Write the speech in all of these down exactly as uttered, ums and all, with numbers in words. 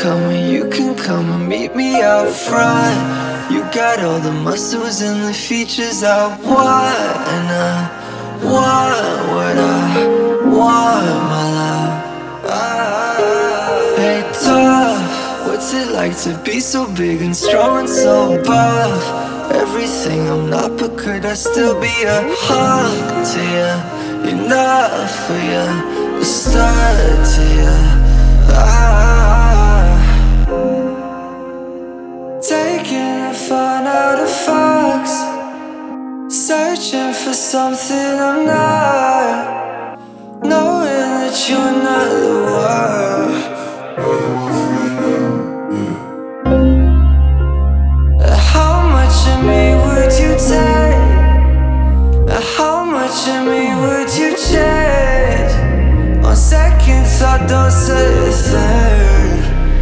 come and you can come and meet me out front. You got all the muscles and the features I want, and I want what I want, my love. Hey, tough, what's it like to be so big and strong and so buff? Everything I'm not, but could I still be a hug to you? Enough for you, a stud to you. Ah, taking a fun out of fox, searching for something I'm not, knowing that you're not the one. How much of me would you take? How much of me would you change? On second thought, don't say a thing.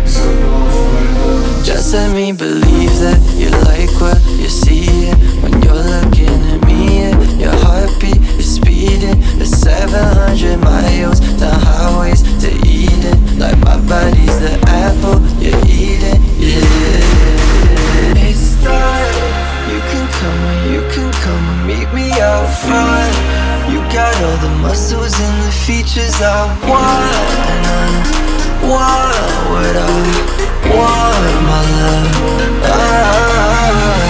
Just let me believe that you like what you're seeing. When you're looking at me, your heartbeat is speeding at seven hundred miles down highways to Eden. Like my body's the apple you're eating, yeah. It's time, you can come and you can come and meet me out front. You got all the muscles and the features I want, and I want what I want, my love. Ah.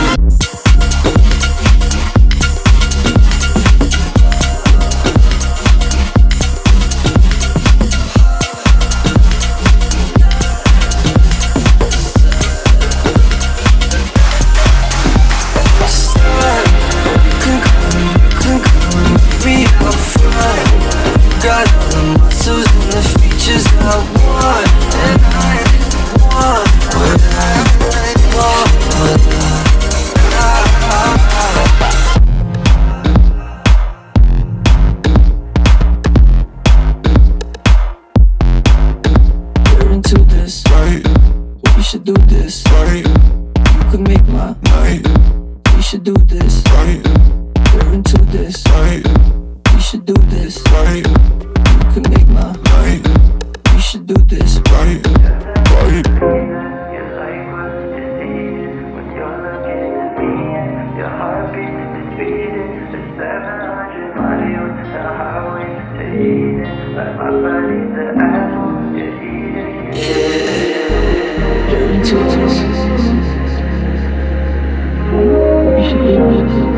Got all the muscles and the features I want, and I want what I want, what I We're into this, right? We should do this, right? You could make my night. We should do this, right? We're into this, right? We should do this, right? You can make my night. We should do this, right? Right. You like what you see when you're looking at me. Your heartbeat is beating at seven hundred miles the highway to Eden. Like my body's the apple you're eating. Yeah. You're into this. We should do this.